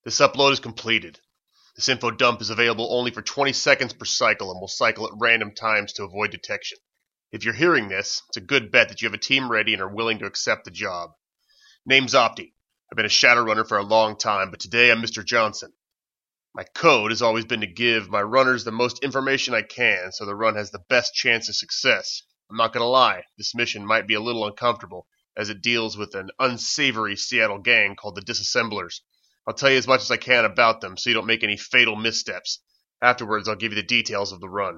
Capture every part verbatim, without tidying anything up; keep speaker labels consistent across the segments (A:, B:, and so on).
A: This upload is completed. This info dump is available only for twenty seconds per cycle and will cycle at random times to avoid detection. If you're hearing this, it's a good bet that you have a team ready and are willing to accept the job. Name's Opti. I've been a Shadowrunner for a long time, but today I'm Mister Johnson. My code has always been to give my runners the most information I can so the run has the best chance of success. I'm not going to lie, this mission might be a little uncomfortable, as it deals with an unsavory Seattle gang called the Disassemblers. I'll tell you as much as I can about them so you don't make any fatal missteps. Afterwards, I'll give you the details of the run.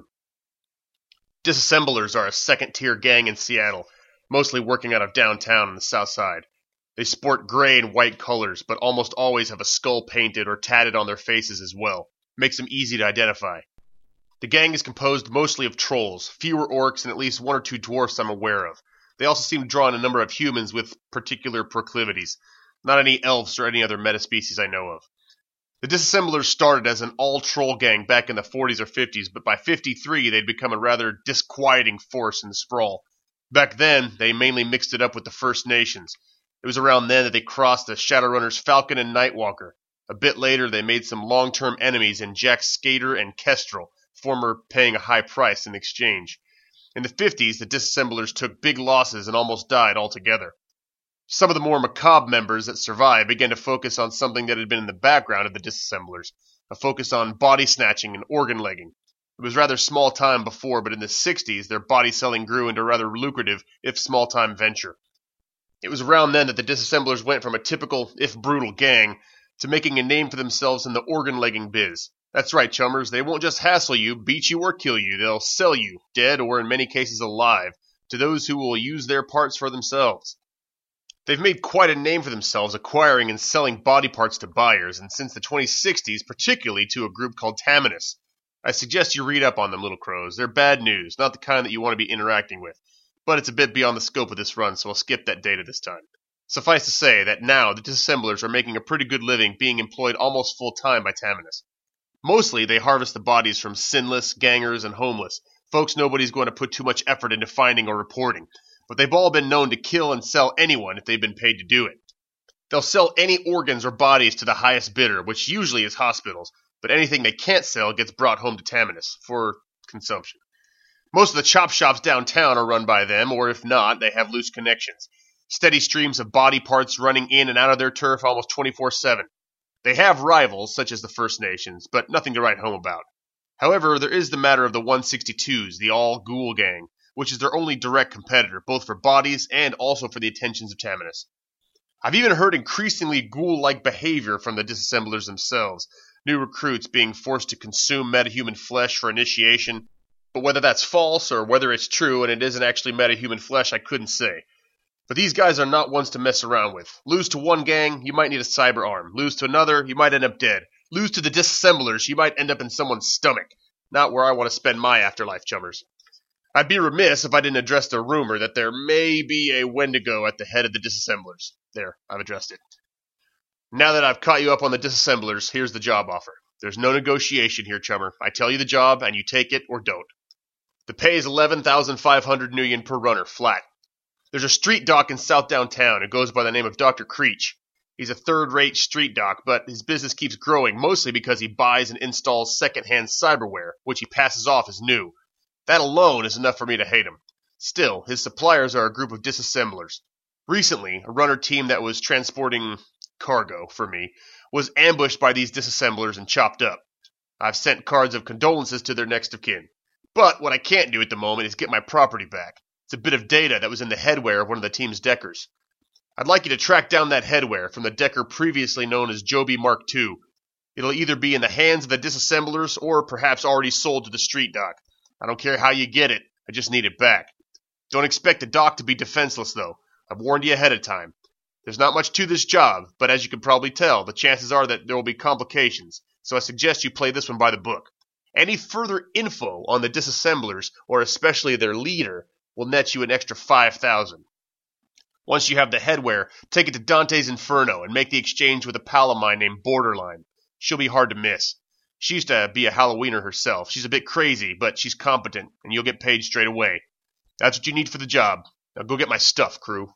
A: Disassemblers are a second-tier gang in Seattle, mostly working out of downtown on the south side. They sport gray and white colors, but almost always have a skull painted or tatted on their faces as well. Makes them easy to identify. The gang is composed mostly of trolls, fewer orcs, and at least one or two dwarfs I'm aware of. They also seem to draw in a number of humans with particular proclivities. Not any elves or any other metaspecies I know of. The Disassemblers started as an all-troll gang back in the forties or fifties, but by fifty-three they'd become a rather disquieting force in the sprawl. Back then, they mainly mixed it up with the First Nations. It was around then that they crossed the Shadowrunners Falcon and Nightwalker. A bit later, they made some long-term enemies in Jack Skater and Kestrel, former paying a high price in exchange. In the fifties, the Disassemblers took big losses and almost died altogether. Some of the more macabre members that survived began to focus on something that had been in the background of the Disassemblers, a focus on body snatching and organ legging. It was rather small time before, but in the sixties, their body selling grew into a rather lucrative, if small-time venture. It was around then that the Disassemblers went from a typical, if brutal, gang to making a name for themselves in the organ-legging biz. That's right, chummers, they won't just hassle you, beat you, or kill you. They'll sell you, dead or in many cases alive, to those who will use their parts for themselves. They've made quite a name for themselves acquiring and selling body parts to buyers, and since the twenty sixties, particularly to a group called Taminus. I suggest you read up on them, little crows. They're bad news, not the kind that you want to be interacting with. But it's a bit beyond the scope of this run, so I'll skip that data this time. Suffice to say that now the Disassemblers are making a pretty good living being employed almost full-time by Taminus. Mostly, they harvest the bodies from sinless, gangers, and homeless, folks nobody's going to put too much effort into finding or reporting, but they've all been known to kill and sell anyone if they've been paid to do it. They'll sell any organs or bodies to the highest bidder, which usually is hospitals, but anything they can't sell gets brought home to Taminus for consumption. Most of the chop shops downtown are run by them, or if not, they have loose connections. Steady streams of body parts running in and out of their turf almost twenty-four seven. They have rivals, such as the First Nations, but nothing to write home about. However, there is the matter of the one sixty-twos, the all-ghoul gang, which is their only direct competitor, both for bodies and also for the attentions of Taminus. I've even heard increasingly ghoul-like behavior from the Disassemblers themselves, new recruits being forced to consume metahuman flesh for initiation, but whether that's false or whether it's true and it isn't actually metahuman flesh, I couldn't say. But these guys are not ones to mess around with. Lose to one gang, you might need a cyber arm. Lose to another, you might end up dead. Lose to the Disassemblers, you might end up in someone's stomach. Not where I want to spend my afterlife, chummers. I'd be remiss if I didn't address the rumor that there may be a Wendigo at the head of the Disassemblers. There, I've addressed it. Now that I've caught you up on the Disassemblers, here's the job offer. There's no negotiation here, chummer. I tell you the job, and you take it or don't. The pay is eleven thousand five hundred Nuyen per runner, flat. There's a street doc in South Downtown who goes by the name of Doctor Creech. He's a third-rate street doc, but his business keeps growing, mostly because he buys and installs second-hand cyberware, which he passes off as new. That alone is enough for me to hate him. Still, his suppliers are a group of Disassemblers. Recently, a runner team that was transporting cargo for me was ambushed by these Disassemblers and chopped up. I've sent cards of condolences to their next of kin. But what I can't do at the moment is get my property back. It's a bit of data that was in the headwear of one of the team's deckers. I'd like you to track down that headwear from the decker previously known as Joby Mark two. It'll either be in the hands of the Disassemblers or perhaps already sold to the street doc. I don't care how you get it, I just need it back. Don't expect the doc to be defenseless, though. I've warned you ahead of time. There's not much to this job, but as you can probably tell, the chances are that there will be complications, so I suggest you play this one by the book. Any further info on the Disassemblers, or especially their leader, will net you an extra five thousand. Once you have the headwear, take it to Dante's Inferno and make the exchange with a pal of mine named Borderline. She'll be hard to miss. She used to be a Halloweener herself. She's a bit crazy, but she's competent, and you'll get paid straight away. That's what you need for the job. Now go get my stuff, crew.